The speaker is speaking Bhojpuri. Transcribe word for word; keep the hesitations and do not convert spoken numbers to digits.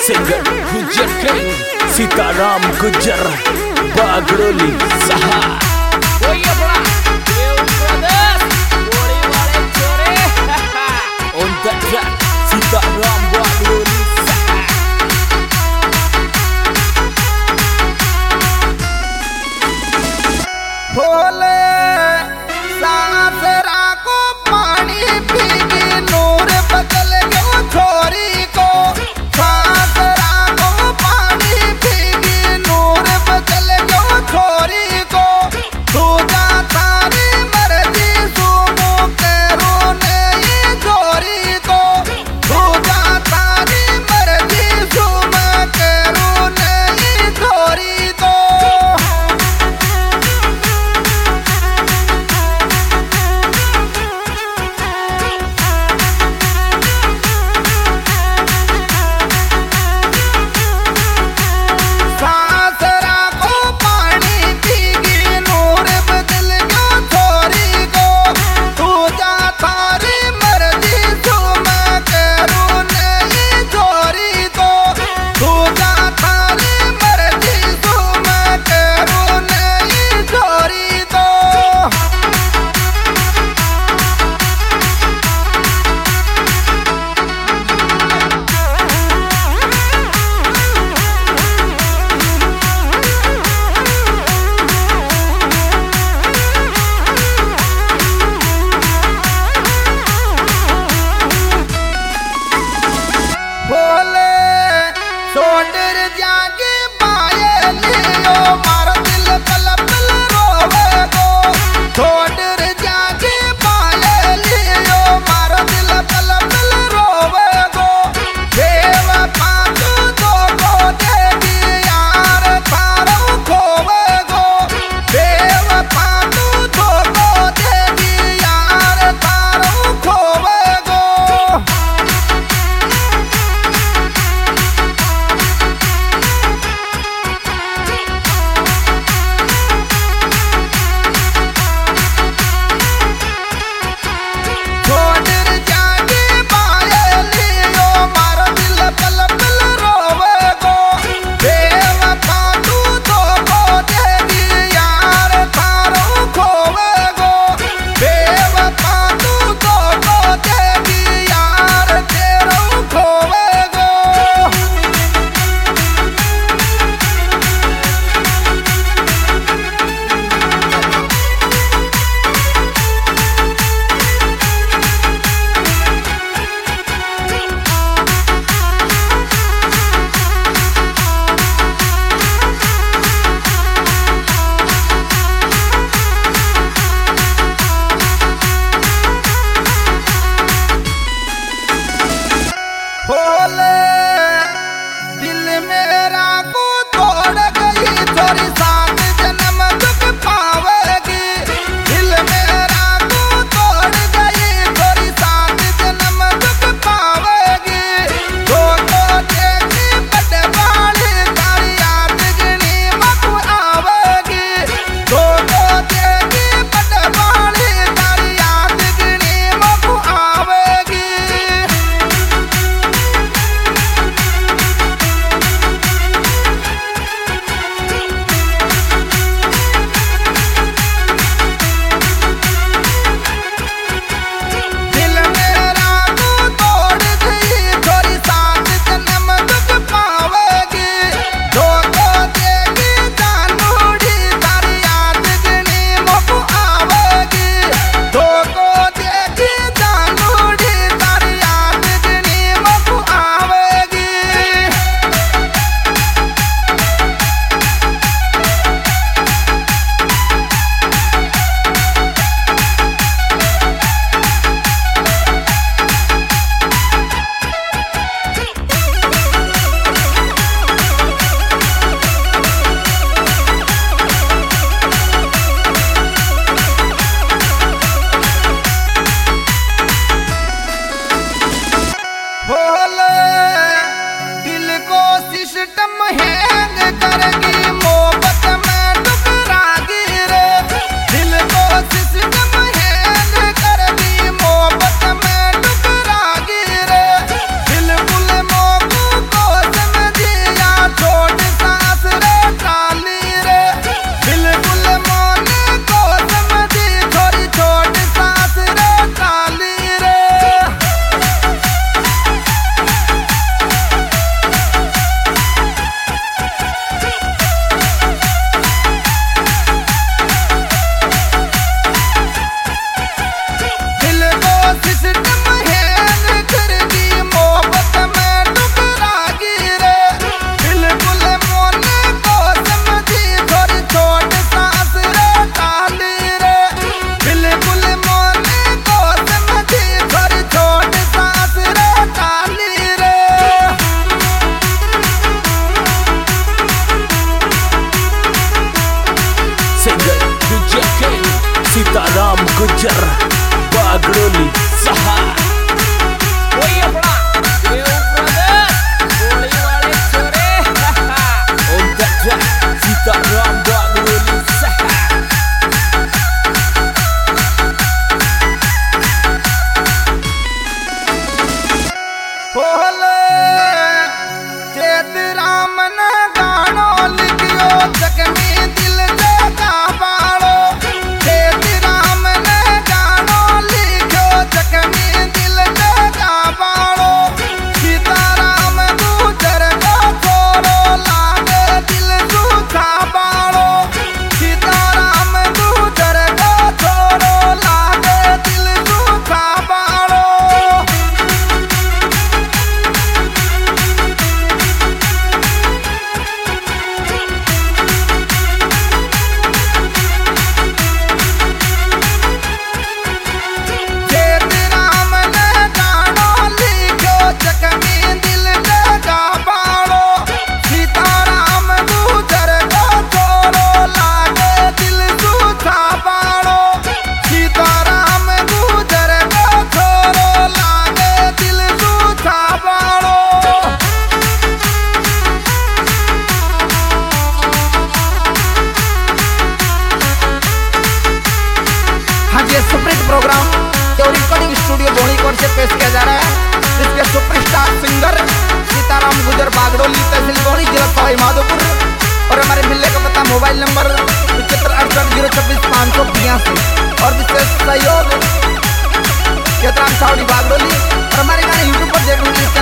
सिंगर गुज्जर किंग सीताराम गुज्जर बागड़ोली सहा कोई अपना देव ब्रदर्स गोली वाले छोरे on the track Sitaram Bagdoli सहा भोले सासरा को पानी पीगी नूर बदल गयो छोरी को सासरा को पानी पीगी नूर बदल गयो छोरी को तू जा थारी मर्जी सुमो करो नहीं छोरी को तू जा थारी मर्जी सुम करो नहीं छोरी को सोंडर जागे पाए लियो मार दिल पल पल रोवे गो सोंडर जागे पाए लियो मार दिल पल पल रोवे गो देव पांचो दो को देवी यार थारो खोवे गो देव पांचो दो को देवी यार थारो खोवे गो भोले दिल मेरा को तोड़ गई थोड़ी सात जन्म दुख पावेगी दिल मेरा को तोड़ गई थोड़ी सात जन्म दुख पावेगी दो को देखी पटवाली तारी याद गिनी मत आवेगी दो को देखी पटवाली तारी याद गिनी मत आवेगी खेत राम ने गानो लिखियो जख्मी दिल जगा बाड़ो खेत राम ने गानो लिखियो जख्मी दिल जगा बाड़ो सीताराम गुजर को छोड़ो लागे दिल सूखा बाड़ो सीताराम गुजर को छोड़ो लागे दिल सूखा बाड़ो प्रोग्राम जो रिकॉर्डिंग स्टूडियो बोनीकोट से पेश किया जा रहा है जिसके सुपरस्टार सिंगर सीताराम गुजर बागड़ोली तहसील बोनी जिला सवाई माधोपुर और हमारे मिलने का पता मोबाइल नंबर पचहत्तर अड़सठ जीरो छब्बीस पाँच सौ बयासी और विशेष सहयोग केतराम सावड़ी बागड़ोली और हमारे गाने यूट्यूब पर देखने